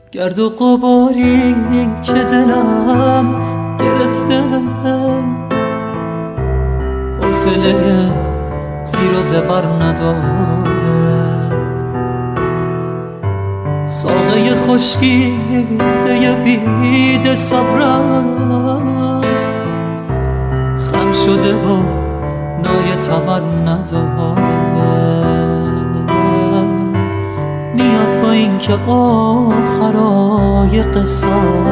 گرد و غباری که دلم گرفته، حوصله زیر و زبر نداره. ساقه خشکیده بید صبرم خم شده و نای تمر نداره. میاد با این که آخرای قصه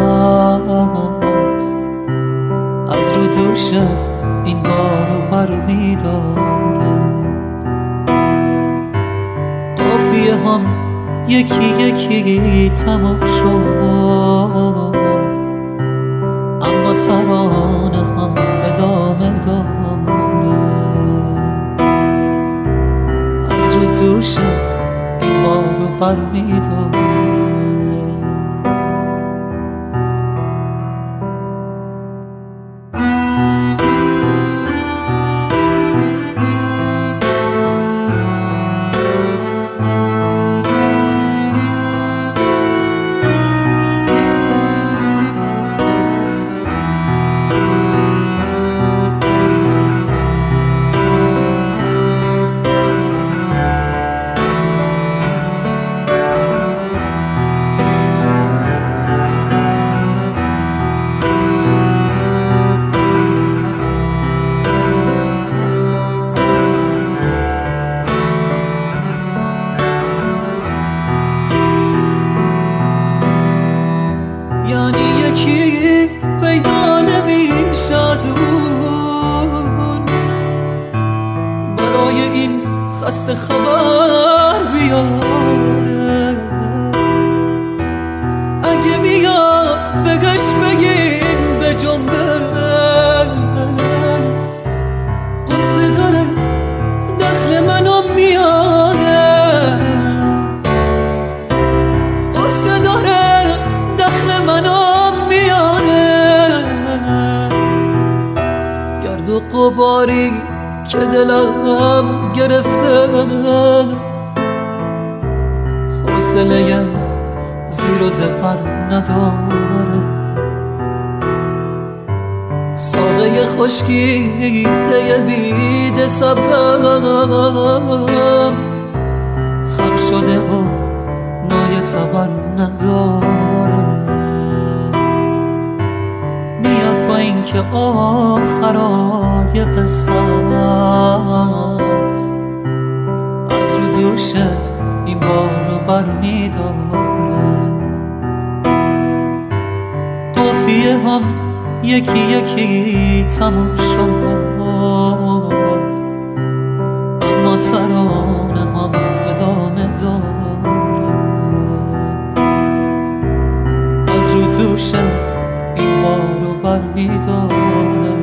است، از رو دور شد این بارو بر میداره. قافیه هم یکی یکی تمام شد، اما ترانه هم ادامه داره. از رو دور شد این بارو بر میداره. یعنی یکی پیدا نمیشه از اون برای این خسته خبر بیاره. اگه بیاد بگش بگیم به جنبه، قصه داره دخل منو میاره. قصه داره دخل منو میاره. گرد و غباری که دلم گرفته، حوصله زیر و زبر نداره. ساقه خشکیده بید صبرم خم شده و نای تبر نداره. میاد با این که آخرای قصه است، از رو دور شد این بارو بر میداره. قافیه هم یکی یکی تموم شد، اما ترانه هم ادامه داره. از رو دور شد این بارو بر میداره.